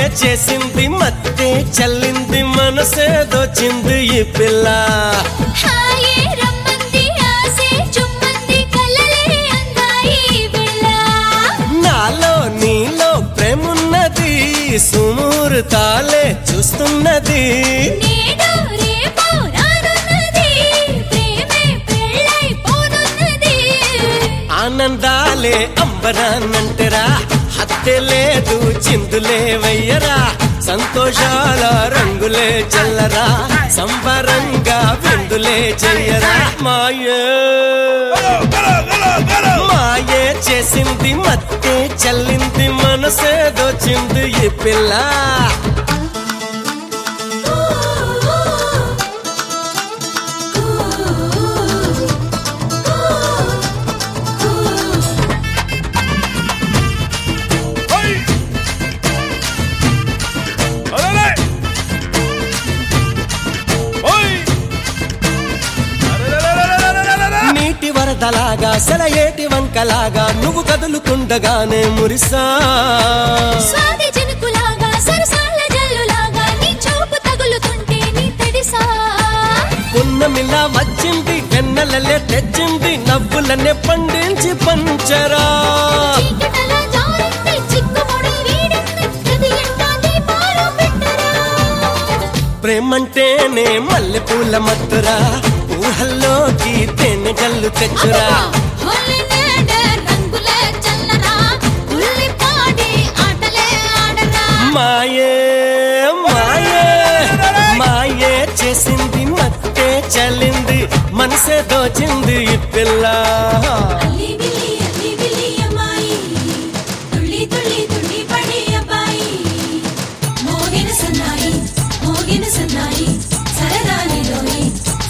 చేసింది మత్తే చల్లింది మనసే దోచింది ఈ పిల్ల హాయే రమ్మంది ఆసే చుమ్మంది కలలే అందాయి వేళ నాలో నీలో ప్రేమున్నది సుమూర్తాలే చూస్తున్నది నేడు రేపు రానున్నది ప్రేమే పెళ్ళైపోనున్నది ఆనందాలే అంబరాన్నంటరా హత్తే లేదు చిందులే వయ్యరా సంతోషాల రంగులే చల్లరా సంబరంగా విందులే చెయ్యరా మాయే మాయే చేసింది మత్తే చల్లింది మనసే దోచింది ఈ పిల్ల నీటి వరదలాగా సెలయేటి వంకలాగా నువ్వు కదులుతుండగానే మురిసా స్వాతి చినుకులాగా సరసాల జల్లులాగా నీ చూపు తగులుతుంటే నీ తడిసా పున్నమిలా వచ్చింది వెన్నెలలే తెచ్చింది నవ్వులనే పండించి పంచరా చీకటలా జారింది చిక్కుముడి వీడింది ప్రతి ఎండా దీపాలు పెట్టరా ప్రేమంటేనే మల్లె పూల మత్తురా ఊహల్లోకి తేనె గల్లు తెచ్చురా హోలీ నేడే రంగులే చల్లరా ఉల్లి పాడి ఆటలే ఆడరా మాయే మాయే మాయే చేసింది మత్తే చల్లింది మనసే దోచింది ఈ పిల్ల అల్లి బిల్లి అమ్మాయి తుళ్ళి తుళ్ళి తుళ్ళి పడే అబ్బాయి మోగిన సన్నాయి సరదాని లోయి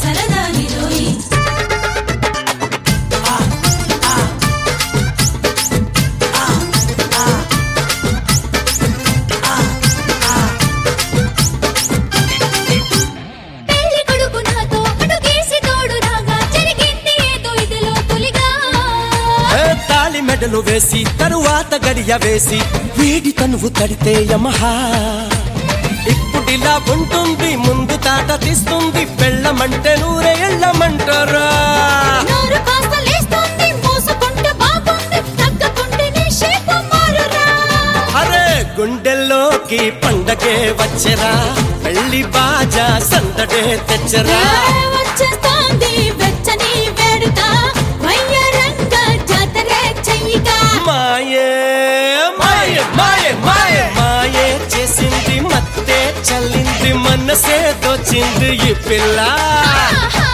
పెళ్లి కొడుకు నాతో అడుగేసి తోడు రాగా జరిగింది ఏదో ఇదిలో తొలిగా ఏ తాళి మెడలు వేసి తరువాత గడియ వేసి వీడి తనువు తడితే యమహా ఇప్పుడిలా ఉంటుంది ముందు తాట తీస్తుంది పెళ్ళమంటే నూరే ఎళ్ళమంటారా నోరు కాస్త లేస్తుంది మోసుకుంటే బాగుంది తగ్గకుంటే నీ షేపు మారురా అరే గుండెల్లోకి పండగే వచ్చరా పెళ్లి బాజా సందడే తెచ్చరా వచ్చేస్తోంది వెచ్చని వేడుక వయ్యారంగ జాతరే చెయ్యిగా మాయే మాయే మాయే మాయే మాయే చేసింది మత్తే చల్లింది మనసే దోచింది ఈ పిల్ల ఆహా